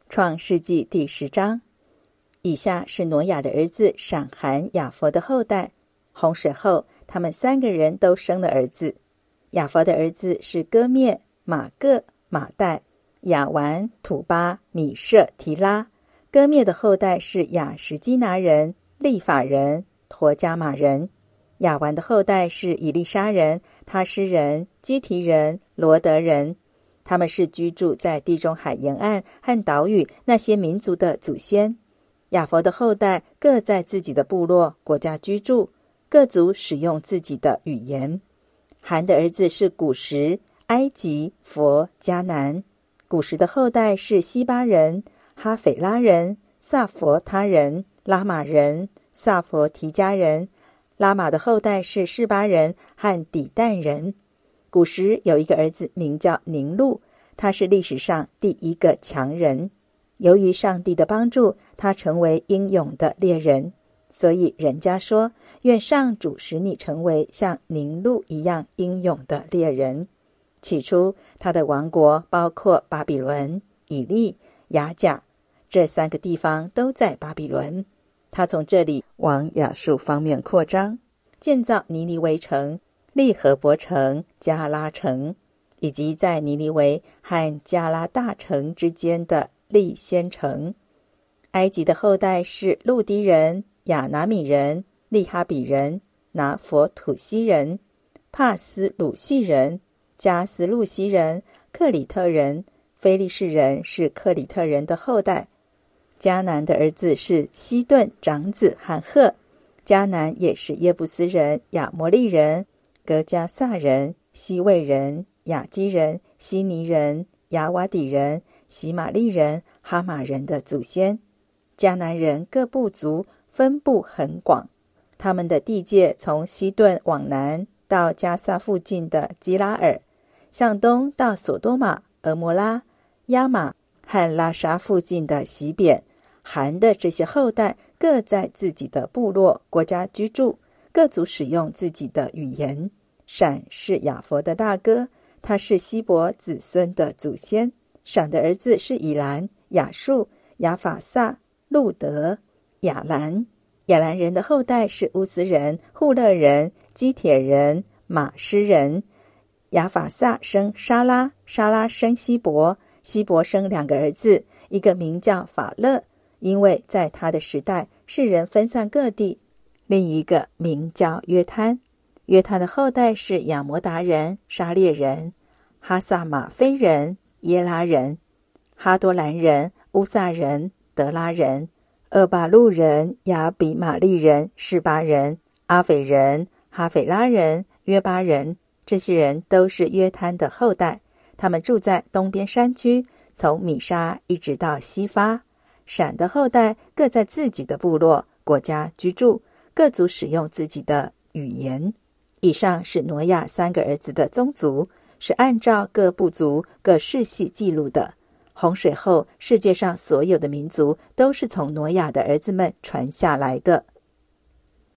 创世纪第10章。以下是挪亚的儿子闪、含、雅弗的后代。洪水后，他们3个人都生了儿子。雅弗的儿子是歌灭、马各、马代、亚完、土巴、米舍、提拉。歌灭的后代是亚什基拿人、利法人、陀加马人。亚完的后代是以利沙人、他施人、基提人、罗德人。他们是居住在地中海沿岸和岛屿那些民族的祖先。雅弗的后代各在自己的部落、国家居住，各族使用自己的语言。含的儿子是古时、埃及、佛、迦南。古时的后代是西巴人、哈斐拉人、萨佛他人、拉玛人、萨佛提加人。拉玛的后代是示巴人和底但人。古时有一个儿子名叫宁禄，他是历史上第一个强人。由于上帝的帮助，他成为英勇的猎人，所以人家说，愿上主使你成为像宁禄一样英勇的猎人。起初他的王国包括巴比伦、以利、雅甲，这3个地方都在巴比伦。他从这里往亚述方面扩张，建造尼尼微城、利和伯城、加拉城，以及在尼尼微和加拉大城之间的利先城。埃及的后代是路低人、亚拿米人、利哈比人、拿佛土西人、帕斯鲁西人、加斯路西人、克里特人。非利士人是克里特人的后代。迦南的儿子是西顿长子罕赫。迦南也是耶布斯人、亚摩利人、格加撒人、西魏人、雅基人、希尼人、亚瓦底人、喜玛利人、哈马人的祖先。迦南人各部族分布很广，他们的地界从西顿往南到加萨附近的基拉尔，向东到索多玛、俄摩拉、亚玛和拉沙附近的西扁。含的这些后代各在自己的部落、国家居住，各族使用自己的语言。闪是雅弗的大哥，他是希伯子孙的祖先。闪的儿子是以兰、亚述、亚法萨、路德、亚兰。亚兰人的后代是乌斯人、户勒人、基铁人、马施人。亚法萨生沙拉，沙拉生希伯，希伯生2个儿子，一个名叫法勒，因为在他的时代世人分散各地；另一个名叫约摊。约摊的后代是亚摩达人、沙列人、哈萨马菲人、耶拉人、哈多兰人、乌萨人、德拉人、厄巴路人、亚比玛利人、示巴人、阿斐人、哈斐拉人、约巴人。这些人都是约摊的后代，他们住在东边山区，从米沙一直到西发。闪的后代各在自己的部落、国家居住，各族使用自己的语言。以上是挪亚3个儿子的宗族，是按照各部族、各世系记录的。洪水后，世界上所有的民族都是从挪亚的儿子们传下来的。